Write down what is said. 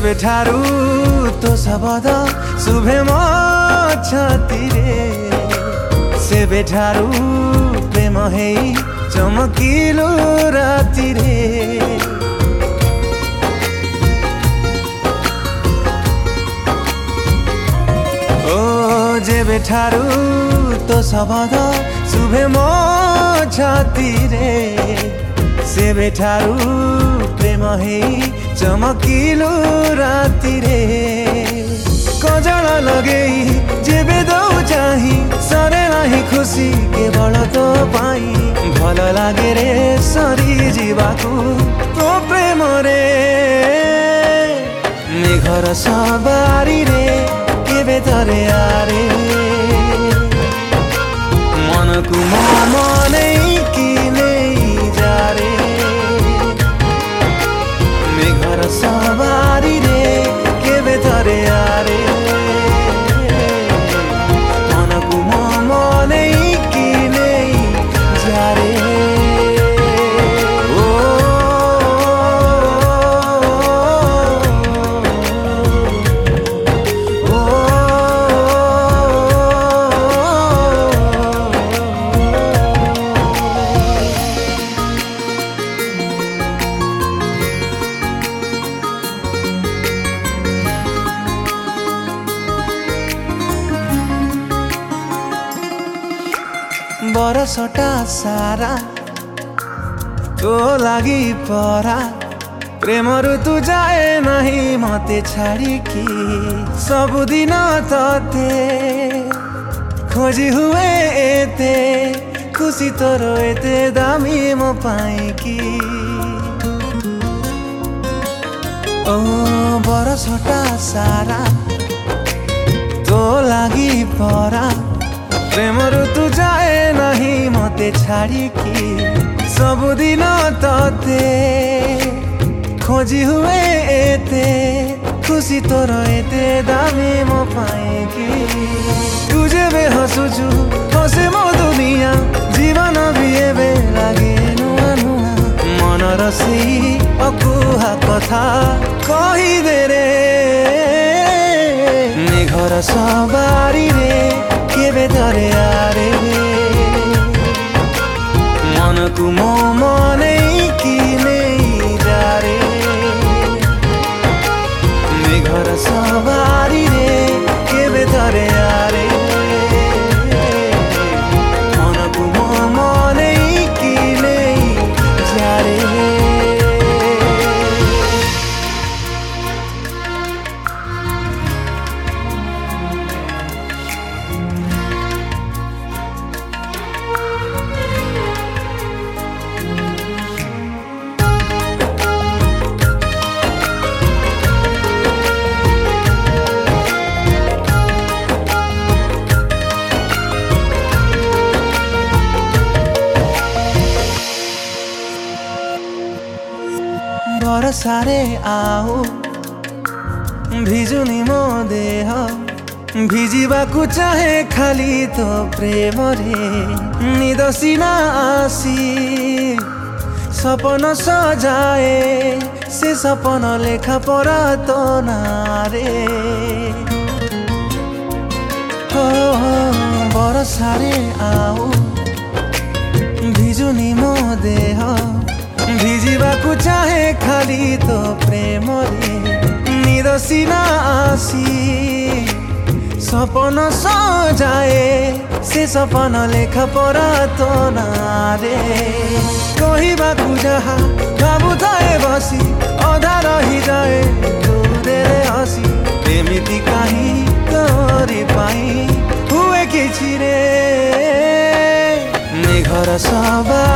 ସେବେଠାରୁ ତୋ ଶବଦ ଶୁଭେ ମୋ ଛାତିରେ ସେବେଠାରୁ ପ୍ରେମ ହେଇ ଚମକିଲୁ ରାତିରେ ଓ ଯେବେଠାରୁ ତୋ ଶବଦ ଶୁଭେ ମୋ ଛାତିରେ ସେବେଠାରୁ ପ୍ରେମ ହେଇ ଚମକିଲୁ ରାତିରେ କଜଳ ଲଗେଇ ଯେବେ ଦଉ ଚାହିଁ ସରେ ନାହିଁ ଖୁସି କେବଳ ତୋ ପାଇଁ ଭଲ ଲାଗେ ରେ ସରି ଯିବାକୁ ତୋ ପ୍ରେମରେ ମେଘର ସବାରିରେ କେବେ ଥରେ ଆରେ ମନକୁ ମନେଇକି ନେଇ ଯାରେ मेघर सवारी रे केबे थरे आरे मन को मने की नहीं जारे ओ बरसटा सारा तो लागी परा प्रेम ऋतु जाए नहीं मते छाड़िकी सबुदिन तते खोजी हुए एते खुशी तोर एते दामी मो पाइकी ओ बरसटा सारा तो लागी परा प्रेम ऋतु जाए नहीं मते छाड़िकी सबुदिन तते खोजी हुए एते खुशी तोर एते दामी मो पाइकी तुझे बे हसुचु हसे मो दुनिया जीवन भी एबे लागे नुआ नुआ मनर सेई अकुहा कथा कही दे रे मेघर सवारी रे केबे थरे आरे मन को मने की नहीं जारे मेघर सवारी रे केबे थरे आरे मन को मने की नहीं जारे बरसारे आओ भिजुनी मो देह भिजिबाकु चाहे खाली तो प्रेम रे निद सिना आसी सपन सजाए से सपन लेखा परा तो नारे हो बरसारे आओ भिजुनी मो देह भिजिबाकु चाहे खाली तो प्रेम रे निद सिना आसी सपन सजाए से सपन लेखा परा तो नारे कहबाकु जहा भावु थाए बसी अधा रही जाए दूरे हसी एमिति कहीं तोरी पाई हुए किछि रे मेघर सवारी